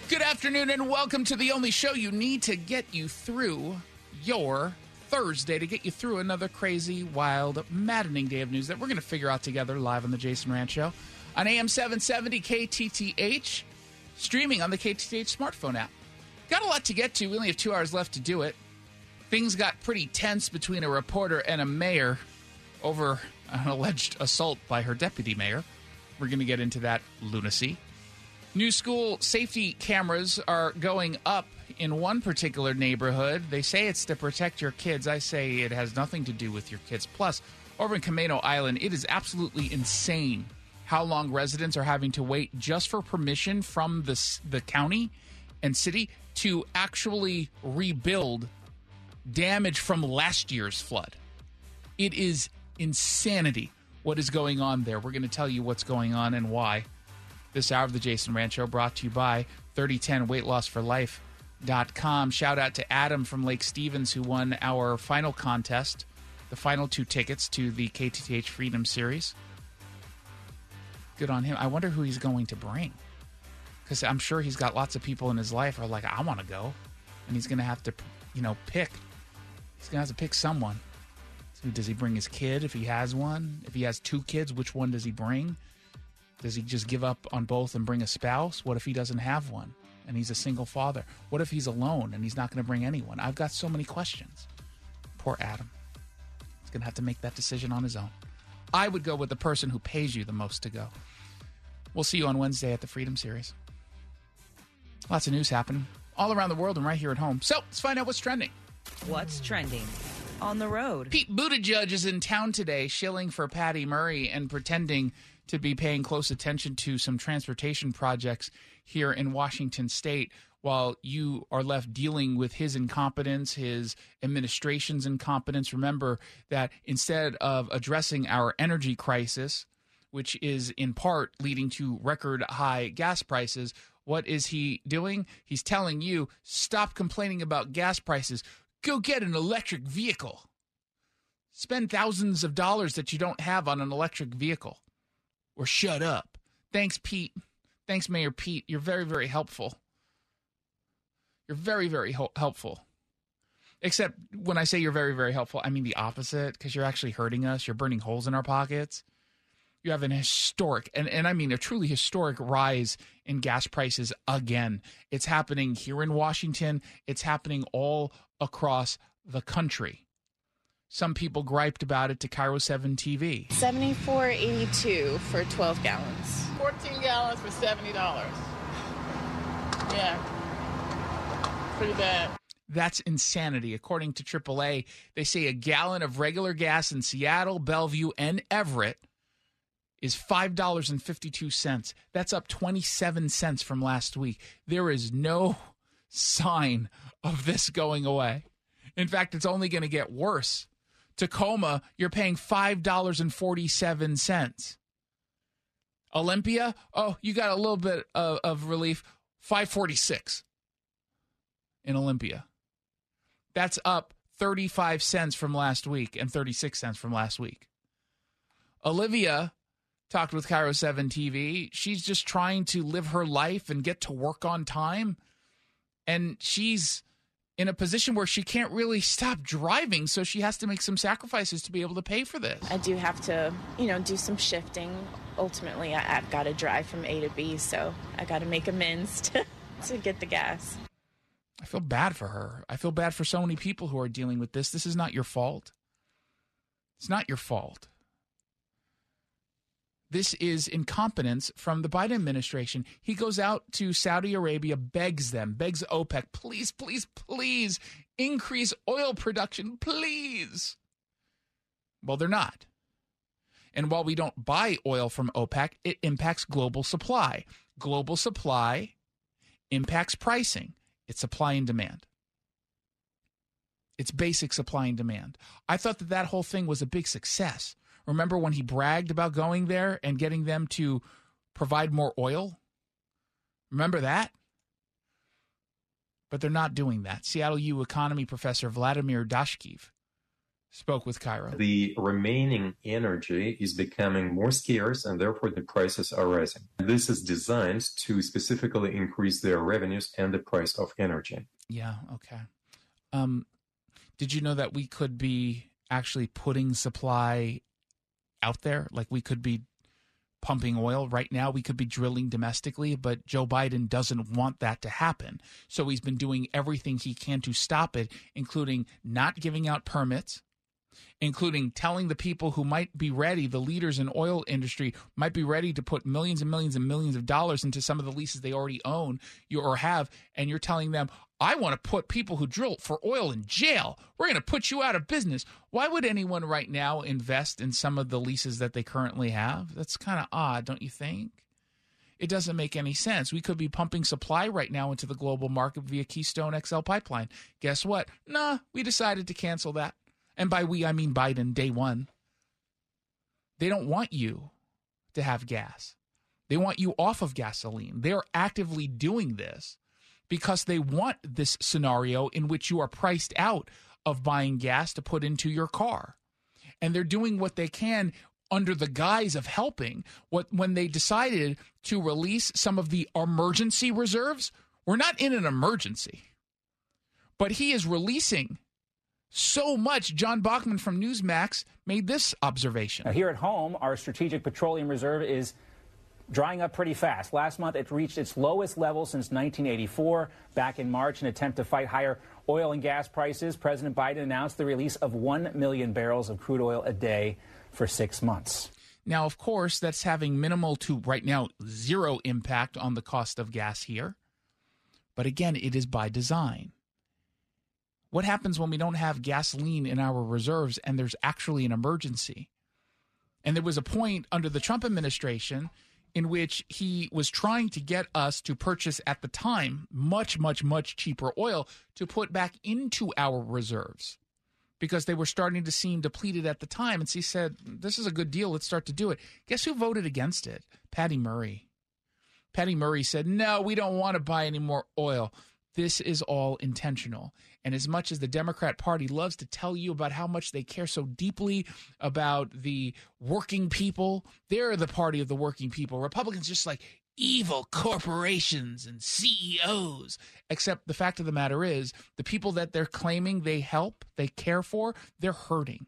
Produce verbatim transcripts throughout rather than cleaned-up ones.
Good afternoon and welcome to the only show you need to get you through your Thursday, to get you through another crazy, wild, maddening day of news that we're going to figure out together live on the Jason Rant Show on A M seven seventy K T T H, streaming on the K T T H smartphone app. Got a lot to get to. We only have two hours left to do it. Things got pretty tense between a reporter and a mayor over an alleged assault by her deputy mayor. We're going to get into that lunacy. New school safety cameras are going up in one particular neighborhood. They say it's to protect your kids. I say it has nothing to do with your kids. Plus, over in Camano Island, it is absolutely insane how long residents are having to wait just for permission from the, the county and city to actually rebuild damage from last year's flood. It is insanity what is going on there. We're going to tell you what's going on and why. This hour of the Jason Rant Show brought to you by thirty ten weight loss for life dot com. Shout out to Adam from Lake Stevens who won our final contest, the final two tickets to the K T T H Freedom Series. Good on him. I wonder who he's going to bring, because I'm sure he's got lots of people in his life who are like, I want to go. And he's going to have to, you know, pick. He's going to have to pick someone. So does he bring his kid if he has one? If he has two kids, which one does he bring? Does he just give up on both and bring a spouse? What if he doesn't have one and he's a single father? What if he's alone and he's not going to bring anyone? I've got so many questions. Poor Adam. He's going to have to make that decision on his own. I would go with the person who pays you the most to go. We'll see you on Wednesday at the Freedom Series. Lots of news happening all around the world and right here at home. So let's find out what's trending. What's trending on the road? Pete Buttigieg is in town today, shilling for Patty Murray and pretending to be paying close attention to some transportation projects here in Washington State, while you are left dealing with his incompetence, his administration's incompetence. Remember that instead of addressing our energy crisis, which is in part leading to record high gas prices, what is he doing? He's telling you, stop complaining about gas prices. Go get an electric vehicle. Spend thousands of dollars that you don't have on an electric vehicle. Or shut up. Thanks, Pete. Thanks, Mayor Pete. You're very, very helpful. You're very, very ho- helpful. Except when I say you're very, very helpful, I mean the opposite, because you're actually hurting us. You're burning holes in our pockets. You have an historic, and, and I mean a truly historic rise in gas prices again. It's happening here in Washington. It's happening all across the country. Some people griped about it to Cairo seven T V. seventy-four eighty-two for twelve gallons. fourteen gallons for seventy dollars. Yeah. Pretty bad. That's insanity. According to triple A, they say a gallon of regular gas in Seattle, Bellevue, and Everett is five dollars and fifty-two cents. That's up twenty-seven cents from last week. There is no sign of this going away. In fact, it's only going to get worse. Tacoma, you're paying five dollars and forty-seven cents. Olympia, oh, you got a little bit of, of relief, five dollars and forty-six cents in Olympia. That's up thirty-five cents from last week and thirty-six cents from last week. Olivia talked with Cairo seven T V. She's just trying to live her life and get to work on time. And she's in a position where she can't really stop driving, so she has to make some sacrifices to be able to pay for this. I do have to, you know, do some shifting. Ultimately, I, I've got to drive from A to B, so I got to make amends to, to get the gas. I feel bad for her. I feel bad for so many people who are dealing with this. This is not your fault. It's not your fault. This is incompetence from the Biden administration. He goes out to Saudi Arabia, begs them, begs OPEC, please, please, please increase oil production, please. Well, they're not. And while we don't buy oil from OPEC, it impacts global supply. Global supply impacts pricing. It's supply and demand. It's basic supply and demand. I thought that that whole thing was a big success. Remember when he bragged about going there and getting them to provide more oil? Remember that? But they're not doing that. Seattle U economy professor Vladimir Dashkiv spoke with Cairo. The remaining energy is becoming more scarce, and therefore the prices are rising. This is designed to specifically increase their revenues and the price of energy. Yeah, okay. Um, did you know that we could be actually putting supply out there? Like we could be pumping oil right now. We could be drilling domestically, but Joe Biden doesn't want that to happen. So he's been doing everything he can to stop it, including not giving out permits, including telling the people who might be ready, the leaders in oil industry might be ready to put millions and millions and millions of dollars into some of the leases they already own you or have, and you're telling them, I want to put people who drill for oil in jail. We're going to put you out of business. Why would anyone right now invest in some of the leases that they currently have? That's kind of odd, don't you think? It doesn't make any sense. We could be pumping supply right now into the global market via Keystone X L pipeline. Guess what? Nah, we decided to cancel that. And by we, I mean Biden, day one. They don't want you to have gas. They want you off of gasoline. They are actively doing this because they want this scenario in which you are priced out of buying gas to put into your car. And they're doing what they can under the guise of helping. What when they decided to release some of the emergency reserves, we're not in an emergency. But he is releasing so much. John Bachman from Newsmax made this observation. Now, here at home, our strategic petroleum reserve is drying up pretty fast. Last month, it reached its lowest level since nineteen eighty-four. Back in March, in an attempt to fight higher oil and gas prices, President Biden announced the release of one million barrels of crude oil a day for six months. Now, of course, that's having minimal to right now zero impact on the cost of gas here. But again, it is by design. What happens when we don't have gasoline in our reserves and there's actually an emergency? And there was a point under the Trump administration in which he was trying to get us to purchase at the time much, much, much cheaper oil to put back into our reserves because they were starting to seem depleted at the time. And so he said, this is a good deal. Let's start to do it. Guess who voted against it? Patty Murray. Patty Murray said, no, we don't want to buy any more oil. This is all intentional. And as much as the Democrat Party loves to tell you about how much they care so deeply about the working people, they're the party of the working people. Republicans just like evil corporations and C E Os. Except the fact of the matter is, the people that they're claiming they help, they care for, they're hurting.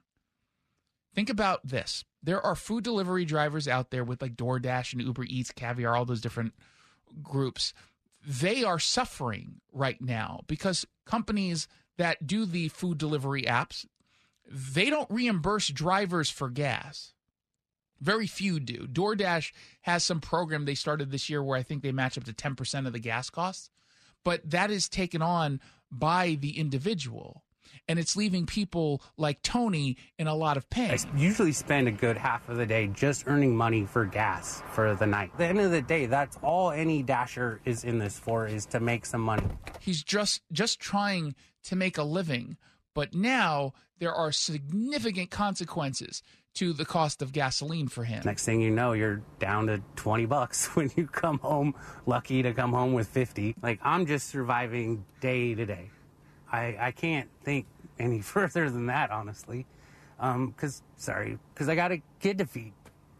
Think about this. There are food delivery drivers out there with like DoorDash and Uber Eats, Caviar, all those different groups. They are suffering right now because companies that do the food delivery apps, they don't reimburse drivers for gas. Very few do. DoorDash has some program they started this year where I think they match up to ten percent of the gas costs, but that is taken on by the individual. And it's leaving people like Tony in a lot of pain. I usually spend a good half of the day just earning money for gas for the night. At the end of the day, that's all any Dasher is in this for, is to make some money. He's just just trying to make a living. But now there are significant consequences to the cost of gasoline for him. Next thing you know, you're down to twenty bucks when you come home, lucky to come home with fifty. Like, I'm just surviving day to day. I, I can't think any further than that, honestly. Um, cause, sorry, because I got a kid to feed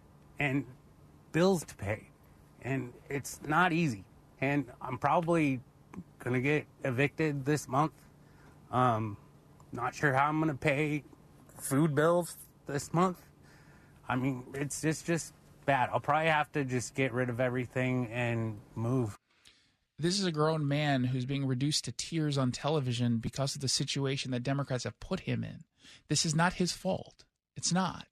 and bills to pay. And it's not easy. And I'm probably going to get evicted this month. Um, not sure how I'm going to pay food bills this month. I mean, it's just, just bad. I'll probably have to just get rid of everything and move. This is a grown man who's being reduced to tears on television because of the situation that Democrats have put him in. This is not his fault. It's not.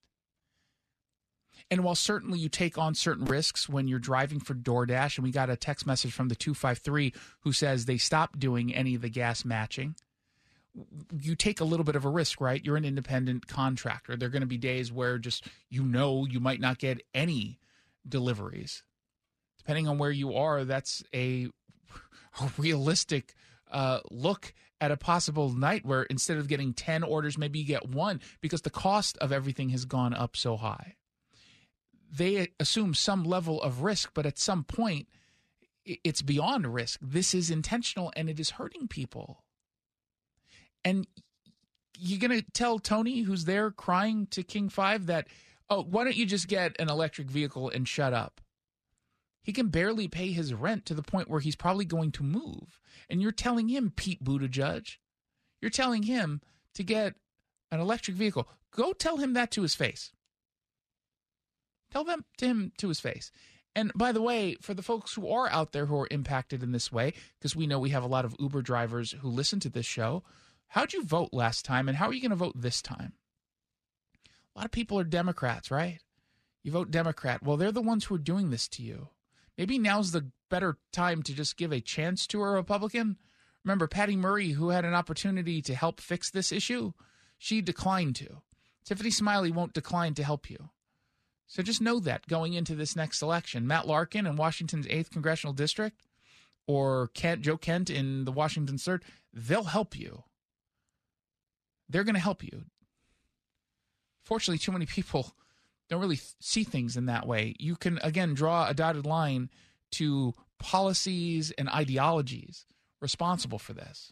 And while certainly you take on certain risks when you're driving for DoorDash, and we got a text message from the two five three who says they stopped doing any of the gas matching, you take a little bit of a risk, right? You're an independent contractor. There are going to be days where just, you know, you might not get any deliveries. Depending on where you are, that's a a realistic uh, look at a possible night where instead of getting ten orders, maybe you get one because the cost of everything has gone up so high. They assume some level of risk, but at some point, it's beyond risk. This is intentional, and it is hurting people. And you going to tell Tony, who's there crying to King five, that, oh, why don't you just get an electric vehicle and shut up? He can barely pay his rent to the point where he's probably going to move. And you're telling him, Pete Buttigieg, you're telling him to get an electric vehicle. Go tell him that to his face. Tell them to him to his face. And by the way, for the folks who are out there who are impacted in this way, because we know we have a lot of Uber drivers who listen to this show, how'd you vote last time and how are you going to vote this time? A lot of people are Democrats, right? You vote Democrat. Well, they're the ones who are doing this to you. Maybe now's the better time to just give a chance to a Republican. Remember, Patty Murray, who had an opportunity to help fix this issue, she declined to. Tiffany Smiley won't decline to help you. So just know that going into this next election. Matt Larkin in Washington's eighth Congressional District or Kent, Joe Kent in the Washington third, they'll help you. They're going to help you. Fortunately, too many people don't really see things in that way. You can, again, draw a dotted line to policies and ideologies responsible for this.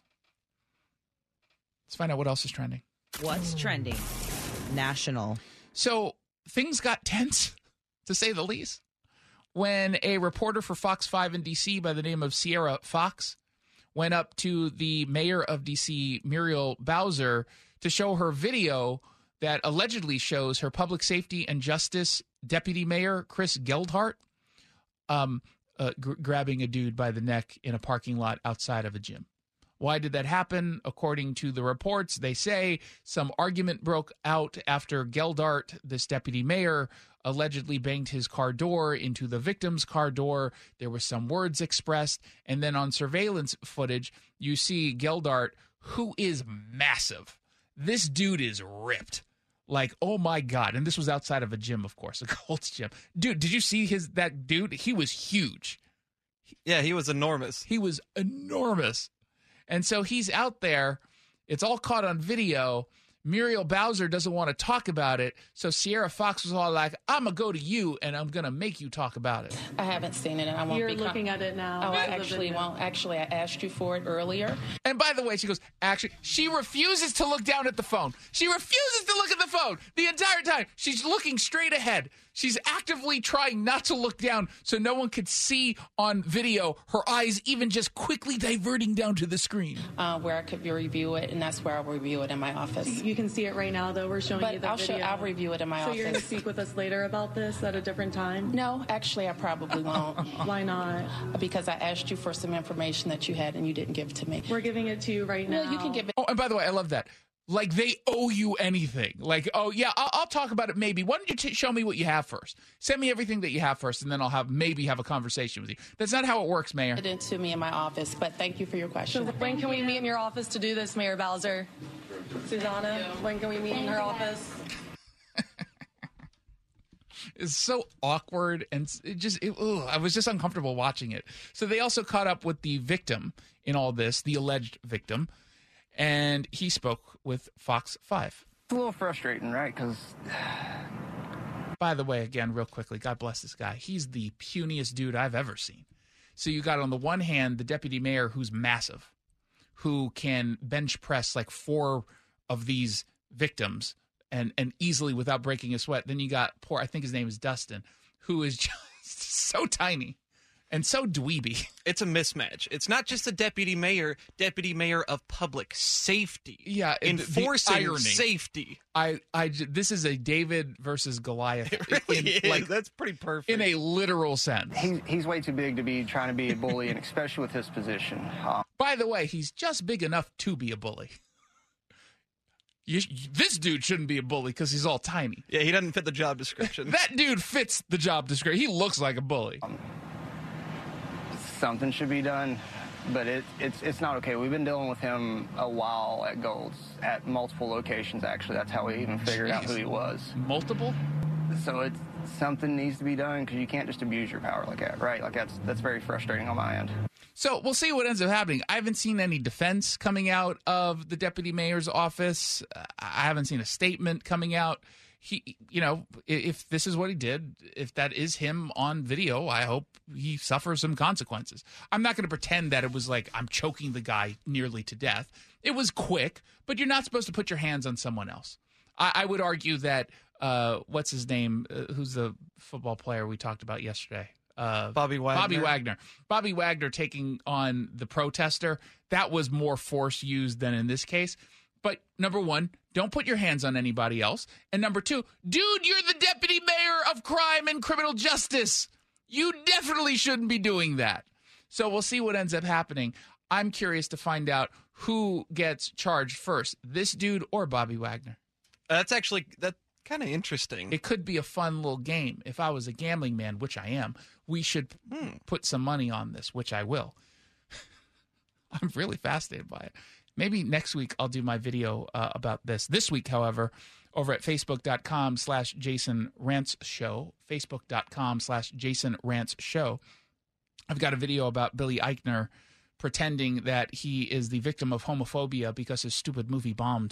Let's find out what else is trending. What's trending? National. So things got tense, to say the least, when a reporter for Fox five in D C by the name of Sierra Fox went up to the mayor of D C, Muriel Bowser, to show her video that allegedly shows her public safety and justice deputy mayor, Chris Geldhart, um, uh, gr- grabbing a dude by the neck in a parking lot outside of a gym. Why did that happen? According to the reports, they say some argument broke out after Geldhart, this deputy mayor, allegedly banged his car door into the victim's car door. There were some words expressed. And then on surveillance footage, you see Geldhart, who is massive. This dude is ripped. Like, oh my God. And this was outside of a gym, of course, a Colts gym. Dude, did you see his that dude? He was huge. Yeah, he was enormous. He was enormous. And so he's out there. It's all caught on video. Muriel Bowser doesn't want to talk about it. So Sierra Fox was all like, I'm going to go to you and I'm going to make you talk about it. I haven't seen it and I won't You're be... You're looking at it now. Oh, I actually won't. Actually, I asked you for it earlier. And by the way, she goes, actually, she refuses to look down at the phone. She refuses to look at the phone the entire time. She's looking straight ahead. She's actively trying not to look down so no one could see on video her eyes even just quickly diverting down to the screen. Uh, where I could review it, and that's where I'll review it in my office. You can see it right now, though. We're showing but you the I'll video. Show, I'll review it in my so office. So you're going to speak with us later about this at a different time? No, actually, I probably won't. Why not? Because I asked you for some information that you had and you didn't give it to me. We're giving it to you right now. Well, you can give it. Oh, and by the way, I love that. Like they owe you anything. Like, oh, yeah, I'll, I'll talk about it maybe. Why don't you t- show me what you have first? Send me everything that you have first, and then I'll have maybe have a conversation with you. That's not how it works, Mayor. It did to me in my office, but thank you for your question. So when can we meet in your office to do this, Mayor Bowser? Susanna, when can we meet in her office? It's so awkward, and it just it, ugh, I was just uncomfortable watching it. So they also caught up with the victim in all this, the alleged victim, and he spoke with Fox five. It's a little frustrating, right? Because, by the way, again, real quickly, God bless this guy. He's the puniest dude I've ever seen. So you got on the one hand the deputy mayor, who's massive, who can bench press like four of these victims and and easily without breaking a sweat. Then you got poor, I think his name is Dustin, who is just so tiny and so dweeby. It's a mismatch. It's not just the deputy mayor, deputy mayor of public safety. Yeah, enforcing safety. I, I, this is a David versus Goliath. It really in, is. Like, that's pretty perfect. In a literal sense. He, he's way too big to be trying to be a bully, and especially with his position. Um, By the way, he's just big enough to be a bully. You, this dude shouldn't be a bully because he's all tiny. Yeah, he doesn't fit the job description. That dude fits the job description. He looks like a bully. Um, something should be done, but it, it's it's not okay. We've been dealing with him a while at Gold's, at multiple locations, actually. That's how we even figured Jeez. out who he was. Multiple? So it's something needs to be done because you can't just abuse your power like that, right? Like that's that's very frustrating on my end. So we'll see what ends up happening. I haven't seen any defense coming out of the deputy mayor's office. I haven't seen a statement coming out. he, you know, if this is what he did, if that is him on video, I hope he suffers some consequences. I'm not going to pretend that it was like I'm choking the guy nearly to death. It was quick, but you're not supposed to put your hands on someone else. I, I would argue that, uh, what's his name? Uh, who's the football player we talked about yesterday? Uh, Bobby Wagner. Bobby Wagner. Bobby Wagner taking on the protester, that was more force used than in this case. But number one, don't put your hands on anybody else. And number two, dude, you're the deputy mayor of crime and criminal justice. You definitely shouldn't be doing that. So we'll see what ends up happening. I'm curious to find out who gets charged first, this dude or Bobby Wagner. That's actually that kind of interesting. It could be a fun little game. If I was a gambling man, which I am, we should hmm. put some money on this, which I will. I'm really fascinated by it. Maybe next week I'll do my video uh, about this. This week, however, over at facebook.com slash Jason Rants Show, facebook.com slash Jason Rants Show, I've got a video about Billy Eichner pretending that he is the victim of homophobia because his stupid movie bombed.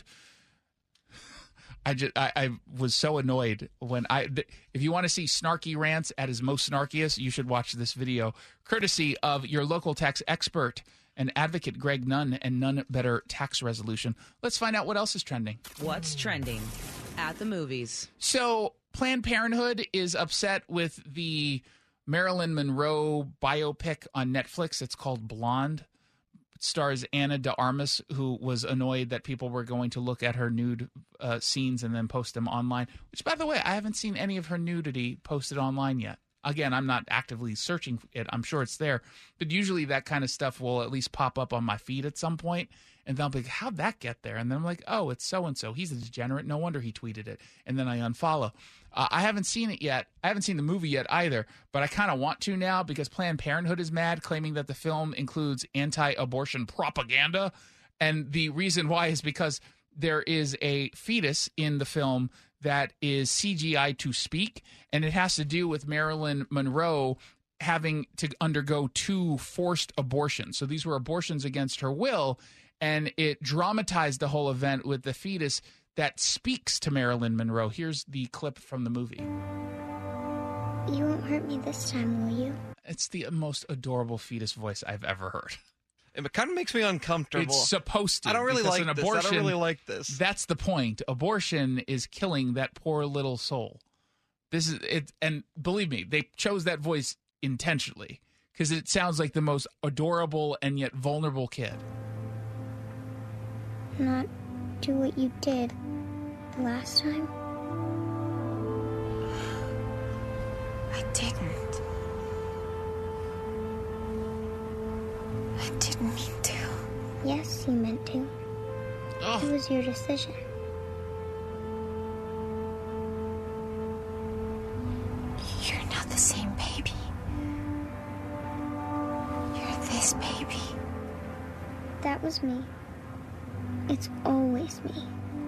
I just I, I was so annoyed when I th- if you want to see snarky rants at his most snarkiest, you should watch this video, courtesy of your local tax expert and advocate Greg Nunn and None Better Tax Resolution. Let's find out what else is trending. What's trending at the movies? So Planned Parenthood is upset with the Marilyn Monroe biopic on Netflix. It's called Blonde. It stars Anna de Armas, who was annoyed that people were going to look at her nude uh, scenes and then post them online, which, by the way, I haven't seen any of her nudity posted online yet. Again, I'm not actively searching it. I'm sure it's there. But usually that kind of stuff will at least pop up on my feed at some point, and they'll be like, how'd that get there? And then I'm like, oh, it's so-and-so. He's a degenerate. No wonder he tweeted it. And then I unfollow. Uh, I haven't seen it yet. I haven't seen the movie yet either, but I kind of want to now because Planned Parenthood is mad, claiming that the film includes anti-abortion propaganda. And the reason why is because there is a fetus in the film that is C G I to speak, and it has to do with Marilyn Monroe having to undergo two forced abortions. So these were abortions against her will, and it dramatized the whole event with the fetus that speaks to Marilyn Monroe. Here's the clip from the movie. You won't hurt me this time, will you? It's the most adorable fetus voice I've ever heard. It kind of makes me uncomfortable. It's supposed to. I don't really like an this. Abortion, I don't really like this. That's the point. Abortion is killing that poor little soul. This is it, and believe me, they chose that voice intentionally because it sounds like the most adorable and yet vulnerable kid. Not do what you did the last time. I didn't. I didn't mean to. Yes, you meant to. Oh. It was your decision. You're not the same baby. You're this baby. That was me. It's always me.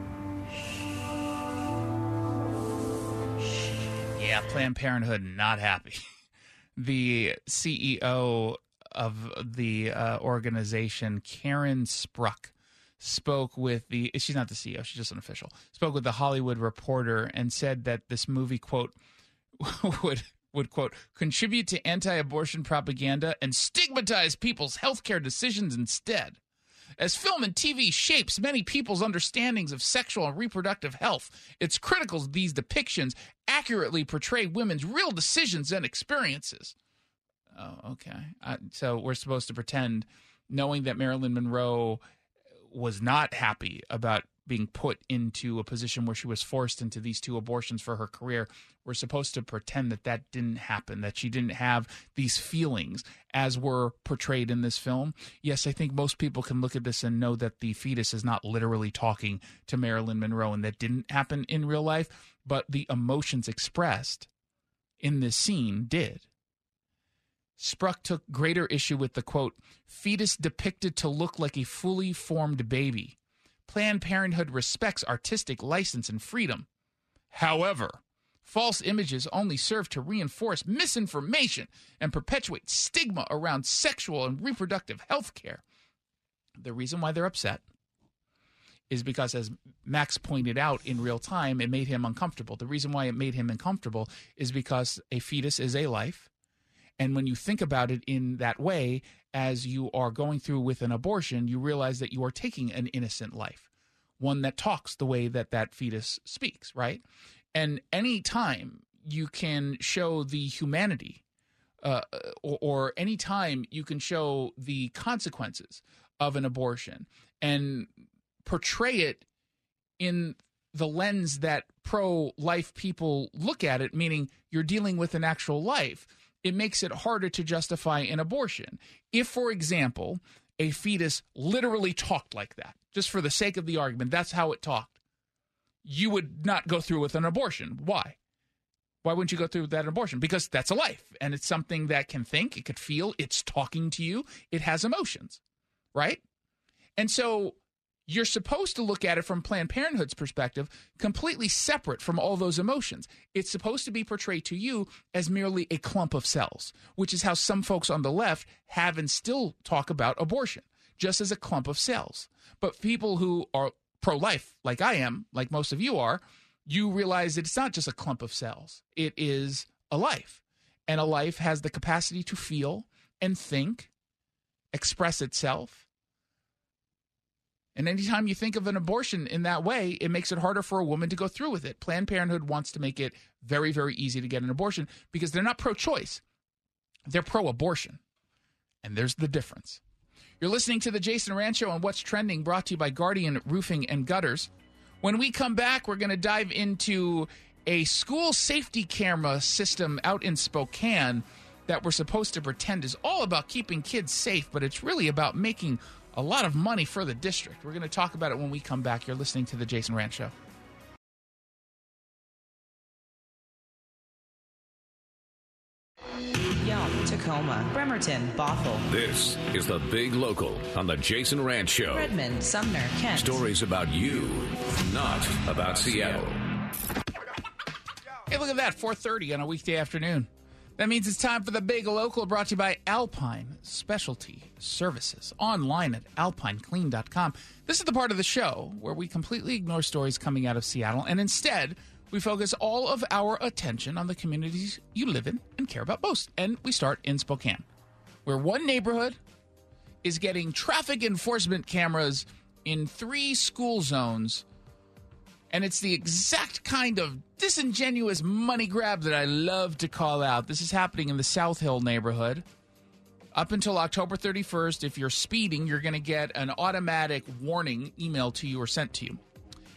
Yeah, Planned Parenthood not happy. The C E O of the uh, organization, Karen Spruck, spoke with the, she's not the C E O, she's just an official, spoke with the Hollywood Reporter and said that this movie, quote, would, would quote, contribute to anti-abortion propaganda and stigmatize people's healthcare decisions instead. As film and T V shapes many people's understandings of sexual and reproductive health, it's critical these depictions accurately portray women's real decisions and experiences. Oh, okay. Uh, so we're supposed to pretend, knowing that Marilyn Monroe was not happy about being put into a position where she was forced into these two abortions for her career, we're supposed to pretend that that didn't happen, that she didn't have these feelings as were portrayed in this film. Yes, I think most people can look at this and know that the fetus is not literally talking to Marilyn Monroe, and that didn't happen in real life, but the emotions expressed in this scene did. Spruck took greater issue with the, quote, fetus depicted to look like a fully formed baby. Planned Parenthood respects artistic license and freedom. However, false images only serve to reinforce misinformation and perpetuate stigma around sexual and reproductive health care. The reason why they're upset is because, as Max pointed out in real time, it made him uncomfortable. The reason why it made him uncomfortable is because a fetus is a life. And when you think about it in that way, as you are going through with an abortion, you realize that you are taking an innocent life, one that talks the way that that fetus speaks, right? And any time you can show the humanity uh, or, or any time you can show the consequences of an abortion and portray it in the lens that pro-life people look at it, meaning you're dealing with an actual life, it makes it harder to justify an abortion. If, for example, a fetus literally talked like that, just for the sake of the argument, that's how it talked, you would not go through with an abortion. Why? Why wouldn't you go through with that abortion? Because that's a life, and it's something that can think, it could feel, it's talking to you, it has emotions, right? And so you're supposed to look at it from Planned Parenthood's perspective, completely separate from all those emotions. It's supposed to be portrayed to you as merely a clump of cells, which is how some folks on the left have and still talk about abortion, just as a clump of cells. But people who are pro-life, like I am, like most of you are, you realize that it's not just a clump of cells. It is a life. And a life has the capacity to feel and think, express itself. And anytime you think of an abortion in that way, it makes it harder for a woman to go through with it. Planned Parenthood wants to make it very, very easy to get an abortion because they're not pro-choice. They're pro-abortion. And there's the difference. You're listening to The Jason Rand Show on What's Trending, brought to you by Guardian Roofing and Gutters. When we come back, we're going to dive into a school safety camera system out in Spokane that we're supposed to pretend is all about keeping kids safe, but it's really about making a lot of money for the district. We're going to talk about it when we come back. You're listening to The Jason Rand Show. Yelm, Tacoma, Bremerton, Bothell. This is the Big Local on The Jason Rand Show. Redmond, Sumner, Kent. Stories about you, not about Seattle. Hey, look at that, four thirty on a weekday afternoon. That means it's time for the Big Local, brought to you by Alpine Specialty Services, online at alpine clean dot com. This is the part of the show where we completely ignore stories coming out of Seattle, and instead, we focus all of our attention on the communities you live in and care about most. And we start in Spokane, where one neighborhood is getting traffic enforcement cameras in three school zones. And it's the exact kind of disingenuous money grab that I love to call out. This is happening in the South Hill neighborhood. Up until October thirty-first, if you're speeding, you're going to get an automatic warning emailed to you or sent to you.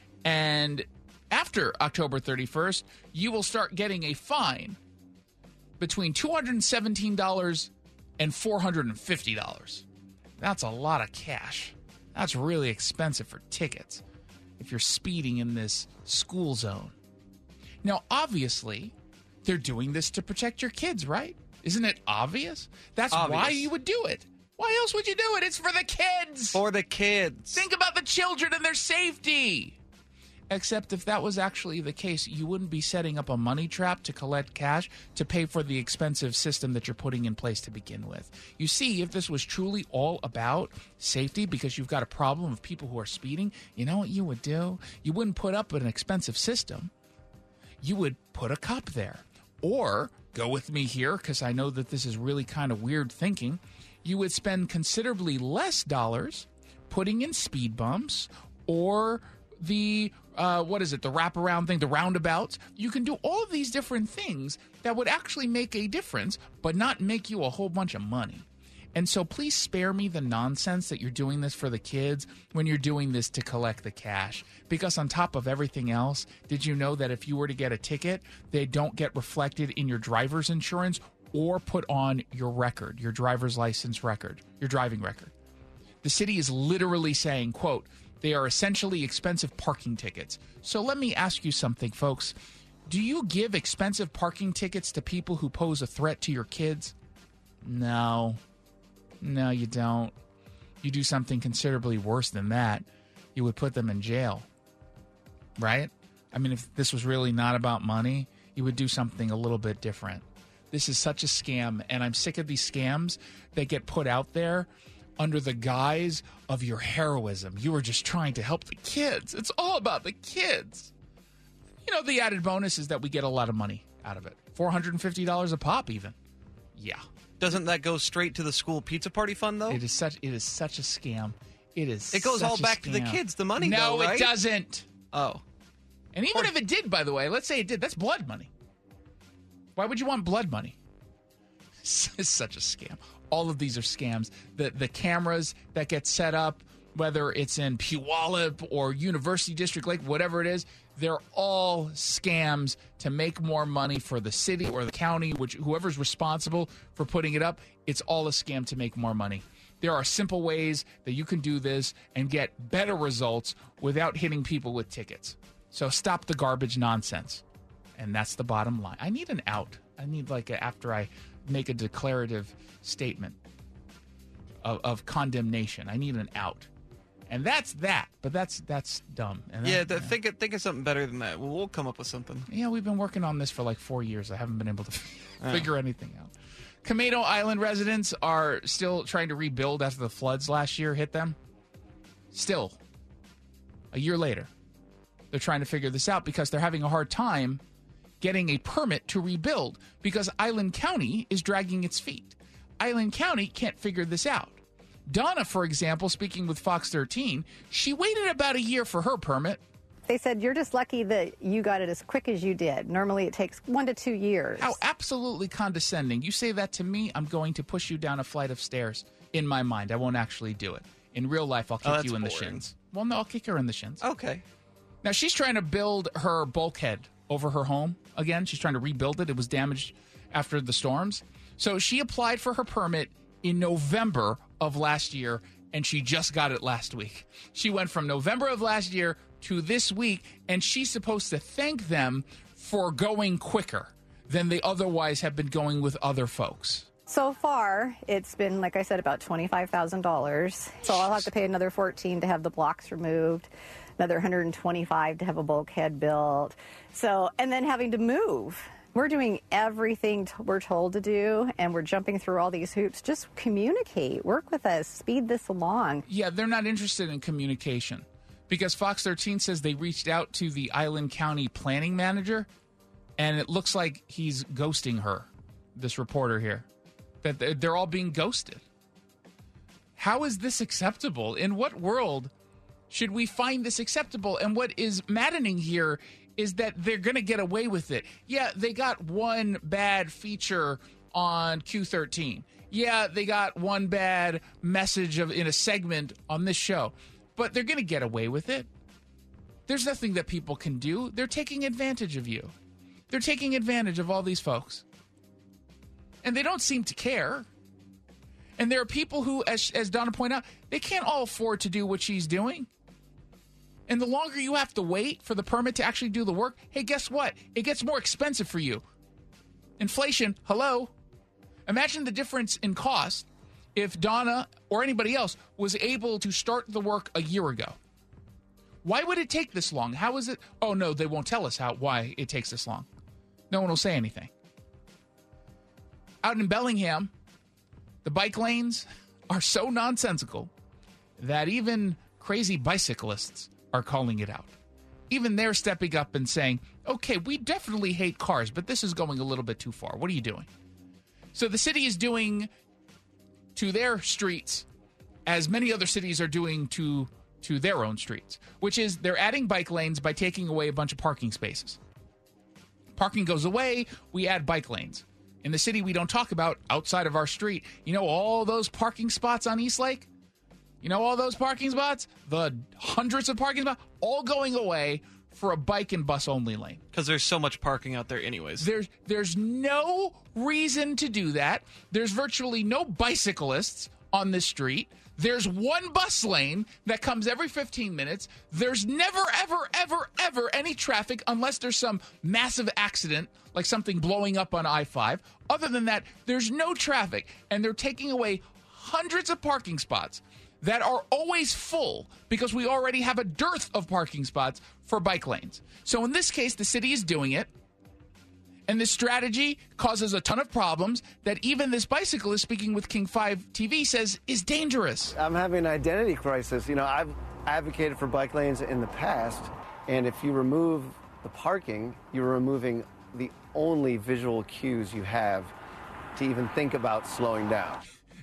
And after October thirty-first, you will start getting a fine between two hundred seventeen dollars and four hundred fifty dollars. That's a lot of cash. That's really expensive for tickets if you're speeding in this school zone. Now, obviously, they're doing this to protect your kids, right? Isn't it obvious? That's Obvious. why you would do it. Why else would you do it? It's for the kids. For the kids. Think about the children and their safety. Except if that was actually the case, you wouldn't be setting up a money trap to collect cash to pay for the expensive system that you're putting in place to begin with. You see, if this was truly all about safety because you've got a problem of people who are speeding, you know what you would do? You wouldn't put up an expensive system. You would put a cop there. Or, go with me here, because I know that this is really kind of weird thinking, you would spend considerably less dollars putting in speed bumps or the, uh, what is it, the wraparound thing, the roundabouts. You can do all of these different things that would actually make a difference, but not make you a whole bunch of money. And so please spare me the nonsense that you're doing this for the kids when you're doing this to collect the cash. Because on top of everything else, did you know that if you were to get a ticket, they don't get reflected in your driver's insurance or put on your record, your driver's license record, your driving record? The city is literally saying, quote, they are essentially expensive parking tickets. So let me ask you something, folks. Do you give expensive parking tickets to people who pose a threat to your kids? No. No, you don't. You do something considerably worse than that. You would put them in jail. Right? I mean, if this was really not about money, you would do something a little bit different. This is such a scam, and I'm sick of these scams that get put out there under the guise of your heroism. You were just trying to help the kids. It's all about the kids. You know, the added bonus is that we get a lot of money out of it. four hundred fifty dollars a pop even. Yeah. Doesn't that go straight to the school pizza party fund, though? It is such it is such a scam. It is It goes such all a back to the scam. kids, the money, No, though, right? it doesn't. Oh. And even if it did, by the way, let's say it did, that's blood money. Why would you want blood money? It's such a scam. All of these are scams. The the cameras that get set up, whether it's in Puyallup or University District Lake, whatever it is, they're all scams to make more money for the city or the county, which whoever's responsible for putting it up, it's all a scam to make more money. There are simple ways that you can do this and get better results without hitting people with tickets. So stop the garbage nonsense. And that's the bottom line. I need an out. I need like a, after I make a declarative statement of, of condemnation, I need an out. And that's that. But that's that's dumb. And that, Yeah, th- yeah. think of- think of something better than that. We'll, we'll come up with something. Yeah, we've been working on this for like four years. I haven't been able to Oh. figure anything out. Camino Island residents are still trying to rebuild after the floods last year hit them. Still, a year later, they're trying to figure this out because they're having a hard time getting a permit to rebuild because Island County is dragging its feet. Island County can't figure this out. Donna, for example, speaking with Fox thirteen, she waited about a year for her permit. They said, you're just lucky that you got it as quick as you did. Normally it takes one to two years. How absolutely condescending. You say that to me, I'm going to push you down a flight of stairs. In my mind, I won't actually do it. In real life, I'll kick Oh, that's you in the boring. shins. Well, no, I'll kick her in the shins. Okay. Now, she's trying to build her bulkhead over her home again. She's trying to rebuild it. It was damaged after the storms. So she applied for her permit in November of last year, and she just got it last week. She went from November of last year to this week, and she's supposed to thank them for going quicker than they otherwise have been going with other folks. So far, it's been, like I said, about twenty-five thousand dollars. So I'll have to pay another fourteen thousand dollars to have the blocks removed, another one hundred twenty-five thousand dollars to have a bulkhead built. So, and then having to move. We're doing everything t- we're told to do, and we're jumping through all these hoops. Just communicate. Work with us. Speed this along. Yeah, they're not interested in communication because Fox thirteen says they reached out to the Island County planning manager, and it looks like he's ghosting her, this reporter here, that they're- they're all being ghosted. How is this acceptable? In what world should we find this acceptable? And what is maddening here is that they're going to get away with it. Yeah, they got one bad feature on Q thirteen. Yeah, they got one bad message of in a segment on this show. But they're going to get away with it. There's nothing that people can do. They're taking advantage of you. They're taking advantage of all these folks. And they don't seem to care. And there are people who, as, as Donna pointed out, they can't all afford to do what she's doing. And the longer you have to wait for the permit to actually do the work, hey, guess what? It gets more expensive for you. Inflation, hello. Imagine the difference in cost if Donna or anybody else was able to start the work a year ago. Why would it take this long? How is it? Oh, no, they won't tell us how why it takes this long. No one will say anything. Out in Bellingham, the bike lanes are so nonsensical that even crazy bicyclists are calling it out. Even they're stepping up and saying, okay, we definitely hate cars, but this is going a little bit too far. What are you doing? So the city is doing to their streets as many other cities are doing to, to their own streets, which is they're adding bike lanes by taking away a bunch of parking spaces. Parking goes away, we add bike lanes. In the city we don't talk about outside of our street, you know all those parking spots on East Lake? You know all those parking spots? The hundreds of parking spots? All going away for a bike and bus only lane. Because there's so much parking out there anyways. There's, there's no reason to do that. There's virtually no bicyclists on this street. There's one bus lane that comes every fifteen minutes. There's never, ever, ever, ever any traffic unless there's some massive accident, like something blowing up on I five. Other than that, there's no traffic. And they're taking away hundreds of parking spots that are always full because we already have a dearth of parking spots for bike lanes. So in this case, the city is doing it. And this strategy causes a ton of problems that even this bicyclist speaking with King five T V says is dangerous. I'm having an identity crisis. You know, I've advocated for bike lanes in the past, and if you remove the parking, you're removing the only visual cues you have to even think about slowing down.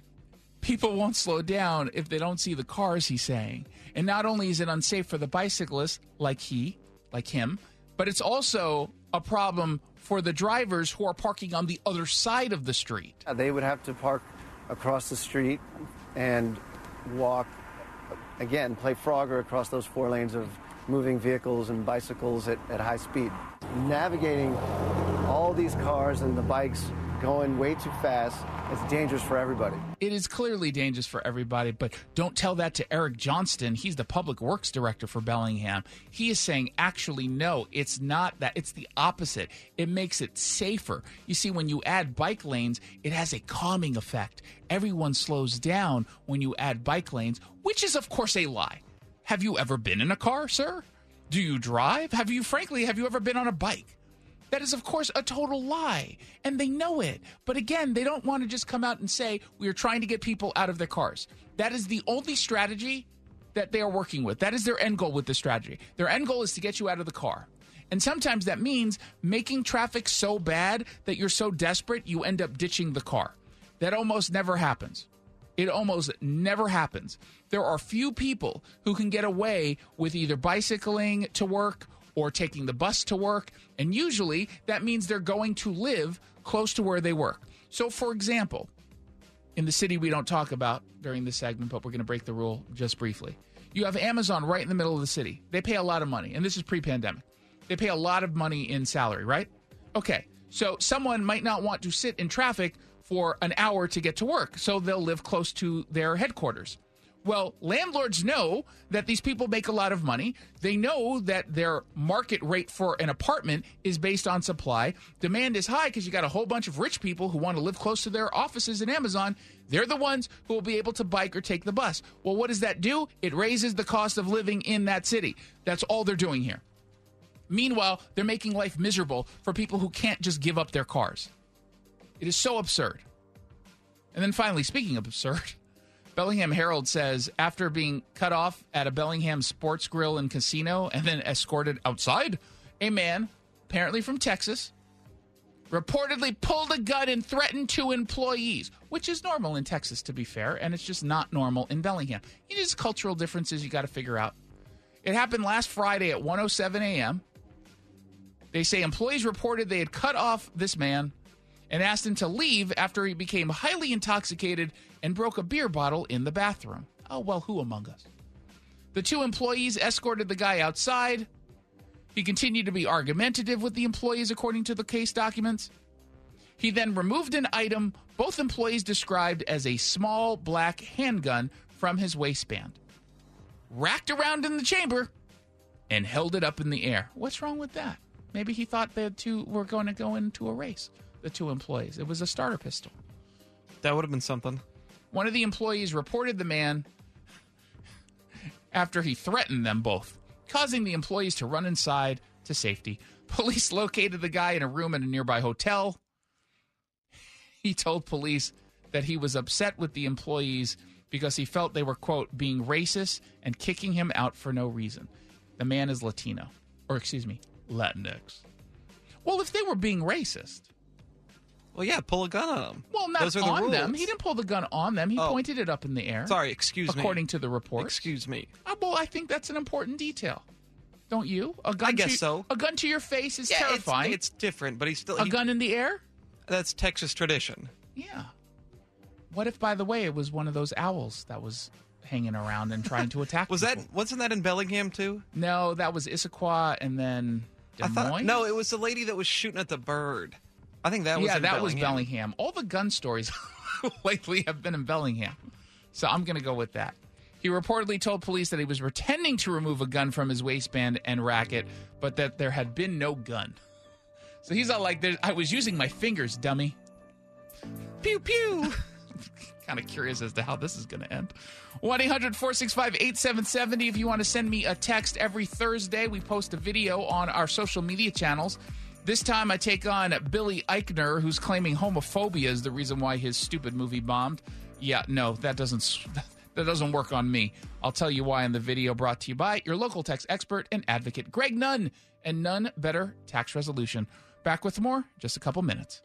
People won't slow down if they don't see the cars, he's saying. And not only is it unsafe for the bicyclist, like he, like him, but it's also a problem for the drivers who are parking on the other side of the street. They would have to park across the street and walk, again, play Frogger across those four lanes of moving vehicles and bicycles at, at high speed. Navigating all these cars and the bikes going way too fast, it's dangerous for everybody. It is clearly dangerous for everybody, but don't tell that to Eric Johnston. He's the public works director for Bellingham. He is saying, actually, no, it's not that. It's the opposite. It makes it safer. You see, when you add bike lanes, it has a calming effect. Everyone slows down when you add bike lanes, which is, of course, a lie. Have you ever been in a car, sir? Do you drive? Have you, frankly, have you ever been on a bike? That is, of course, a total lie, and they know it. But again, they don't want to just come out and say, we are trying to get people out of their cars. That is the only strategy that they are working with. That is their end goal with this strategy. Their end goal is to get you out of the car. And sometimes that means making traffic so bad that you're so desperate you end up ditching the car. That almost never happens. It almost never happens. There are few people who can get away with either bicycling to work or taking the bus to work, and usually that means they're going to live close to where they work. So, for example, in the city we don't talk about during this segment, but we're going to break the rule just briefly. You have Amazon right in the middle of the city. They pay a lot of money, and this is pre-pandemic. They pay a lot of money in salary, right? Okay, so someone might not want to sit in traffic for an hour to get to work, so they'll live close to their headquarters. Well, landlords know that these people make a lot of money. They know that their market rate for an apartment is based on supply. Demand is high because you got a whole bunch of rich people who want to live close to their offices in Amazon. They're the ones who will be able to bike or take the bus. Well, what does that do? It raises the cost of living in that city. That's all they're doing here. Meanwhile, they're making life miserable for people who can't just give up their cars. It is so absurd. And then finally, speaking of absurd, Bellingham Herald says after being cut off at a Bellingham sports grill and casino and then escorted outside, a man, apparently from Texas, reportedly pulled a gun and threatened two employees, which is normal in Texas, to be fair, and it's just not normal in Bellingham. It is cultural differences you got to figure out. It happened last Friday at one oh seven a.m. They say employees reported they had cut off this man and asked him to leave after he became highly intoxicated and broke a beer bottle in the bathroom. Oh, well, who among us? The two employees escorted the guy outside. He continued to be argumentative with the employees, according to the case documents. He then removed an item both employees described as a small black handgun from his waistband, racked around in the chamber, and held it up in the air. What's wrong with that? Maybe he thought the two were going to go into a race, the two employees. It was a starter pistol. That would have been something. One of the employees reported the man after he threatened them both, causing the employees to run inside to safety. Police located the guy in a room at a nearby hotel. He told police that he was upset with the employees because he felt they were, quote, being racist and kicking him out for no reason. The man is Latino, or excuse me, Latinx. Well, if they were being racist. Well, yeah, pull a gun on them. Well, not Those are the on rules. them. He didn't pull the gun on them. He Oh. pointed it up in the air. Sorry, excuse me. According to the report. Excuse me. Uh, well, I think that's an important detail. Don't you? A gun I guess to, so. A gun to your face is Yeah, it's- terrifying. It's, different, but he's still... a he- gun in the air? That's Texas tradition. Yeah. What if, by the way, it was one of those owls that was hanging around and trying to attack Was people? that... Wasn't that in Bellingham, too? No, that was Issaquah and then Des I thought... Moines? No, it was the lady that was shooting at the bird. I think that was yeah, in that Bellingham. was Bellingham. All the gun stories lately have been in Bellingham. So I'm going to go with that. He reportedly told police that he was pretending to remove a gun from his waistband and rack it, but that there had been no gun. So he's all like, "There- I was using my fingers, dummy." Pew, pew. Kind of curious as to how this is going to end. one eight hundred four six five eight seven seven zero if you want to send me a text. Every Thursday, we post a video on our social media channels. This time I take on Billy Eichner, who's claiming homophobia is the reason why his stupid movie bombed. Yeah, no, that doesn't that doesn't work on me. I'll tell you why in the video brought to you by your local tax expert and advocate, Greg Nunn, and None Better Tax Resolution. Back with more in just a couple minutes.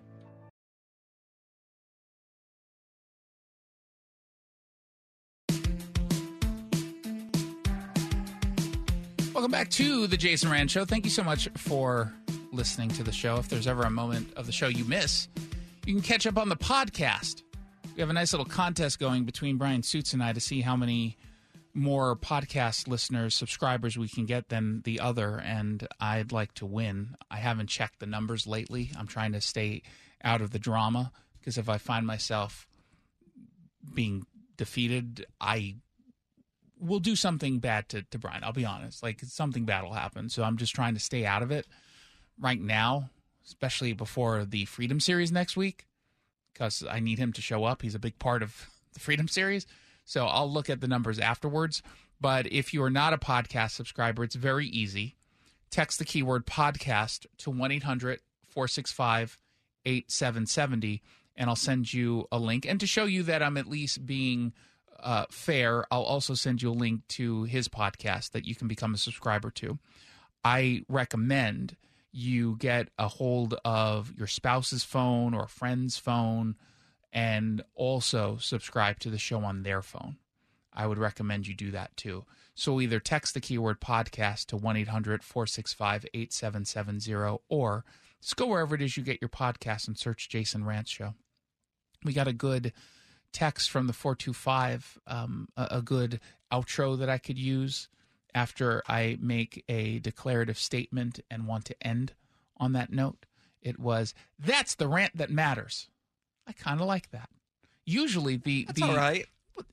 Welcome back to the Jason Rand Show. Thank you so much for listening to the show. If there's ever a moment of the show you miss, you can catch up on the podcast. We have a nice little contest going between Brian Suits and I to see how many more podcast listeners, subscribers we can get than the other, and I'd like to win. I haven't checked the numbers lately. I'm trying to stay out of the drama, because if I find myself being defeated, I will do something bad to, to Brian. I'll be honest. Like, something bad will happen, so I'm just trying to stay out of it right now, especially before the Freedom Series next week, because I need him to show up. He's a big part of the Freedom Series. So I'll look at the numbers afterwards. But if you are not a podcast subscriber, it's very easy. Text the keyword podcast to one eight hundred four six five eight seven seven zero, and I'll send you a link. And to show you that I'm at least being uh, fair, I'll also send you a link to his podcast that you can become a subscriber to. I recommend you get a hold of your spouse's phone or a friend's phone, and also subscribe to the show on their phone. I would recommend you do that too. So either text the keyword podcast to one eight hundred four six five eight seven seven zero, or just go wherever it is you get your podcast and search Jason Rant Show. We got a good text from the four two five, um, a, a good outro that I could use after I make a declarative statement and want to end on that note. It was, that's the rant that matters. I kind of like that. Usually the... That's the, all right.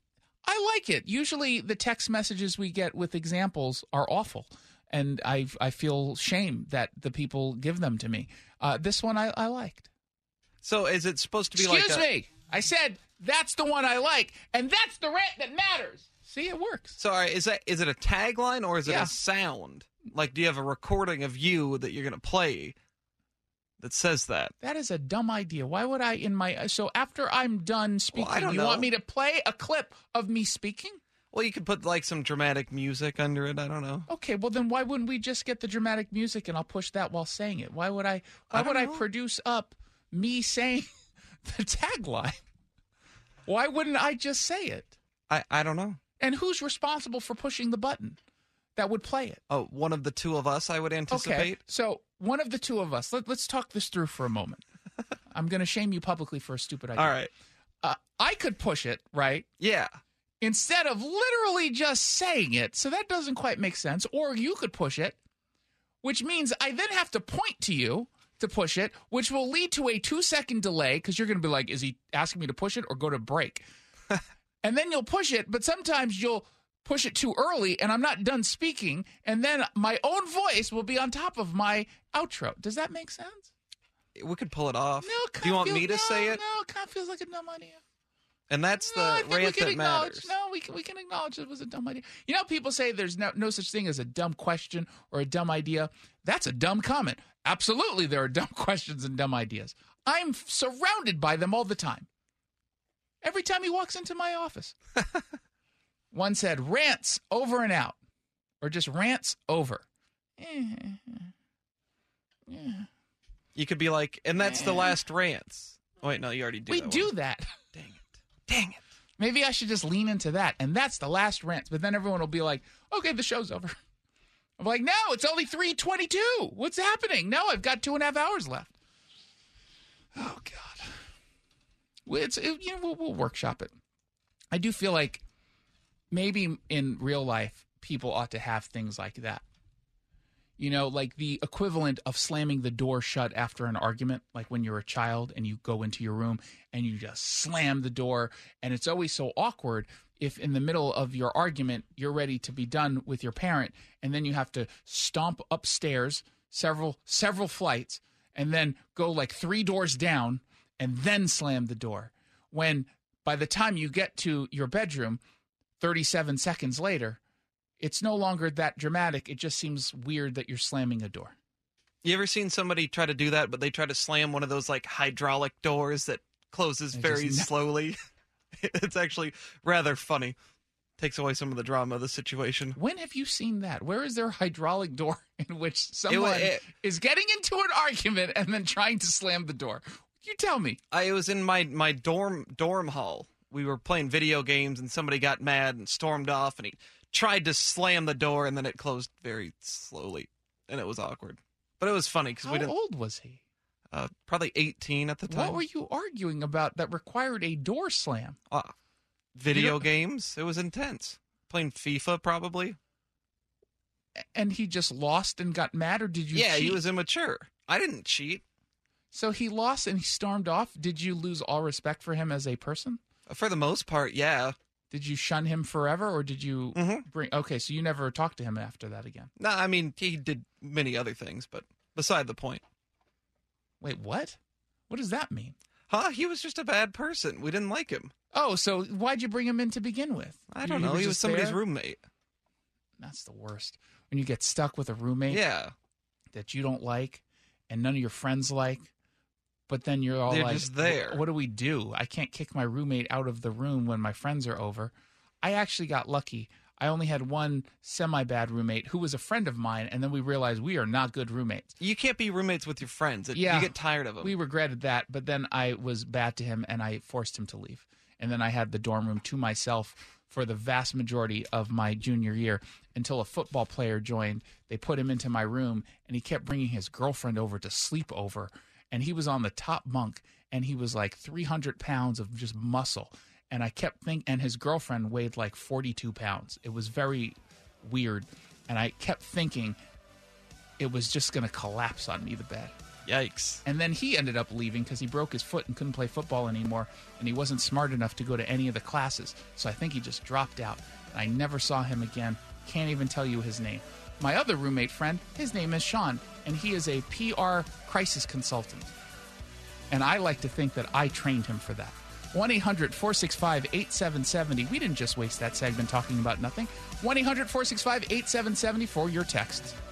I like it. Usually the text messages we get with examples are awful, and I I feel shame that the people give them to me. Uh, this one I, I liked. So is it supposed to be Excuse like a... me. I said, that's the one I like, and that's the rant that matters. See, it works. Sorry, is that is it a tagline or is it Yeah. a sound? Like, do you have a recording of you that you're going to play that says that? That is a dumb idea. Why would I in my... So after I'm done speaking, Well, I don't you know. want me to play a clip of me speaking? Well, you could put, like, some dramatic music under it. I don't know. Okay, well then why wouldn't we just get the dramatic music and I'll push that while saying it? Why would I why I would don't I know. produce up me saying the tagline? Why wouldn't I just say it? I, I don't know. And who's responsible for pushing the button that would play it? Oh, one of the two of us, I would anticipate. Okay, so one of the two of us. Let, let's talk this through for a moment. I'm going to shame you publicly for a stupid idea. All right. Uh, I could push it, right? Yeah. Instead of literally just saying it, so that doesn't quite make sense. Or you could push it, which means I then have to point to you to push it, which will lead to a two-second delay, because you're going to be like, is he asking me to push it or go to break? And then you'll push it, but sometimes you'll push it too early, and I'm not done speaking, and then my own voice will be on top of my outro. Does that make sense? We could pull it off. No, it Do you want feels, me to no, say it? No, it kind of feels like a dumb idea. And that's No, I the think we rant can that acknowledge. matters. No, we can we can acknowledge it was a dumb idea. You know, people say there's no no such thing as a dumb question or a dumb idea. That's a dumb comment. Absolutely, there are dumb questions and dumb ideas. I'm surrounded by them all the time. Every time he walks into my office. One said, rants over and out. Or just rants over. Yeah. You could be like, and that's the last rants. Oh, wait, no, you already did We that do one. that. Dang it. Dang it. Maybe I should just lean into that. And that's the last rant. But then everyone will be like, okay, the show's over. I'm like, no, it's only three twenty-two. What's happening? No, I've got two and a half hours left. Oh, God. Well, It's, it, you know, we'll, we'll workshop it. I do feel like maybe in real life, people ought to have things like that. You know, like the equivalent of slamming the door shut after an argument, like when you're a child and you go into your room and you just slam the door. And it's always so awkward if in the middle of your argument, you're ready to be done with your parent, and then you have to stomp upstairs several, several flights and then go like three doors down and then slam the door. When by the time you get to your bedroom, thirty-seven seconds later, it's no longer that dramatic. It just seems weird that you're slamming a door. You ever seen somebody try to do that, but they try to slam one of those like hydraulic doors that closes They very just- slowly? It's actually rather funny. Takes away some of the drama of the situation. When have you seen that? Where is there a hydraulic door in which someone it- is getting into an argument and then trying to slam the door? You tell me. I it was in my, my dorm dorm hall. We were playing video games, and somebody got mad and stormed off, and he tried to slam the door, and then it closed very slowly, and it was awkward. But it was funny because How we didn't. old was he? Uh, probably eighteen at the time. What were you arguing about that required a door slam? Uh, You video don't- games. It was intense. Playing FIFA, probably. And he just lost and got mad, or did you yeah, cheat? he was immature. I didn't cheat. So he lost and he stormed off. Did you lose all respect for him as a person? For the most part, yeah. Did you shun him forever, or did you Mhm. bring... Okay, so you never talked to him after that again. No, I mean, he did many other things, but beside the point. Wait, what? What does that mean? Huh? He was just a bad person. We didn't like him. Oh, so why'd you bring him in to begin with? I don't know. He was just somebody's there? roommate. That's the worst. When you get stuck with a roommate Yeah. that you don't like and none of your friends like, but then you're all They're like, just there. What do we do? I can't kick my roommate out of the room when my friends are over. I actually got lucky. I only had one semi-bad roommate who was a friend of mine, and then we realized we are not good roommates. You can't be roommates with your friends. It, Yeah. You get tired of them. We regretted that, but then I was bad to him, and I forced him to leave. And then I had the dorm room to myself for the vast majority of my junior year until a football player joined. They put him into my room, and he kept bringing his girlfriend over to sleep over. And he was on the top bunk, and he was like three hundred pounds of just muscle. And I kept thinking, and his girlfriend weighed like forty-two pounds. It was very weird. And I kept thinking it was just going to collapse on me, the bed. Yikes. And then he ended up leaving because he broke his foot and couldn't play football anymore. And he wasn't smart enough to go to any of the classes. So I think he just dropped out. And I never saw him again. Can't even tell you his name. My other roommate friend, his name is Sean. And he is a P R crisis consultant. And I like to think that I trained him for that. one eight hundred four six five eight seven seven zero. We didn't just waste that segment talking about nothing. one eight hundred four six five eight seven seven zero for your texts.